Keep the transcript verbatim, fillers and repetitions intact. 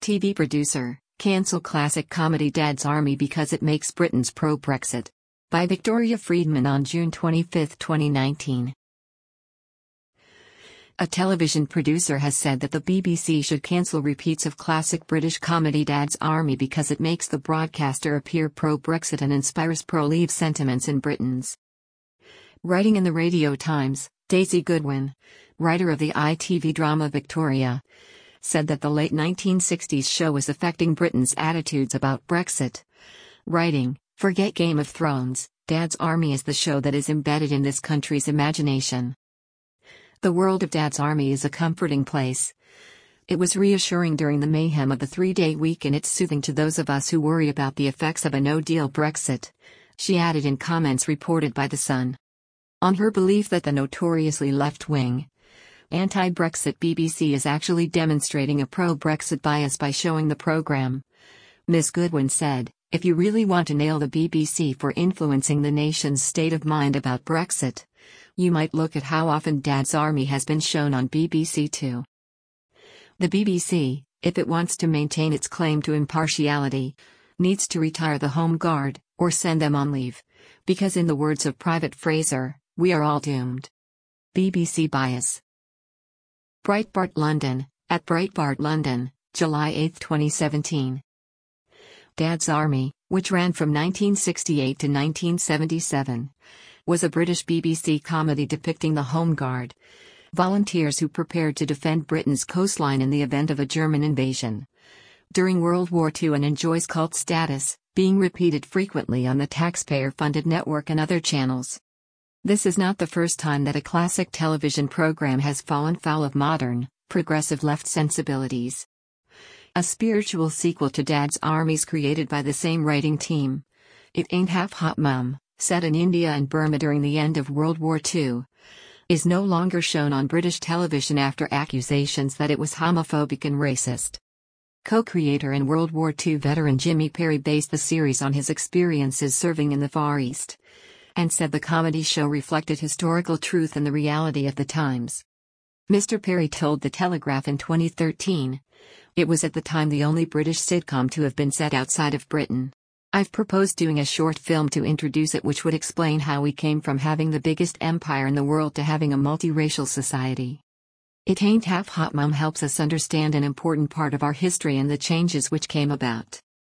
T V producer, cancel classic comedy Dad's Army because it makes Britons pro-Brexit. By Victoria Friedman on June twenty-fifth, twenty nineteen. A television producer has said that the B B C should cancel repeats of classic British comedy Dad's Army because it makes the broadcaster appear pro-Brexit and inspires pro-Leave sentiments in Britons. Writing in the Radio Times, Daisy Goodwin, writer of the I T V drama Victoria, said that the late nineteen sixties show was affecting Britons' attitudes about Brexit. Writing, "Forget Game of Thrones, Dad's Army is the show that is embedded in this country's imagination. The world of Dad's Army is a comforting place. It was reassuring during the mayhem of the three-day week and it's soothing to those of us who worry about the effects of a no-deal Brexit," she added in comments reported by The Sun. On her belief that the notoriously left-wing, anti-Brexit B B C is actually demonstrating a pro-Brexit bias by showing the program. Miz Goodwin said, "If you really want to nail the B B C for influencing the nation's state of mind about Brexit, you might look at how often Dad's Army has been shown on B B C Two. The B B C, if it wants to maintain its claim to impartiality, needs to retire the Home Guard, or send them on leave, because in the words of Private Fraser, we are all doomed." B B C bias. Breitbart London, at Breitbart London, July eighth, twenty seventeen. Dad's Army, which ran from nineteen sixty-eight to nineteen seventy-seven, was a British B B C comedy depicting the Home Guard, volunteers who prepared to defend Britain's coastline in the event of a German invasion during World War Two and enjoys cult status, being repeated frequently on the taxpayer-funded network and other channels. This is not the first time that a classic television program has fallen foul of modern, progressive left sensibilities. A spiritual sequel to Dad's Army's created by the same writing team, It Ain't Half Hot Mum, set in India and Burma during the end of World War Two, is no longer shown on British television after accusations that it was homophobic and racist. Co-creator and World War Two veteran Jimmy Perry based the series on his experiences serving in the Far East, and said the comedy show reflected historical truth and the reality of the times. Mister Perry told The Telegraph in twenty thirteen, "It was at the time the only British sitcom to have been set outside of Britain. I've proposed doing a short film to introduce it which would explain how we came from having the biggest empire in the world to having a multiracial society. It Ain't Half Hot Mum helps us understand an important part of our history and the changes which came about."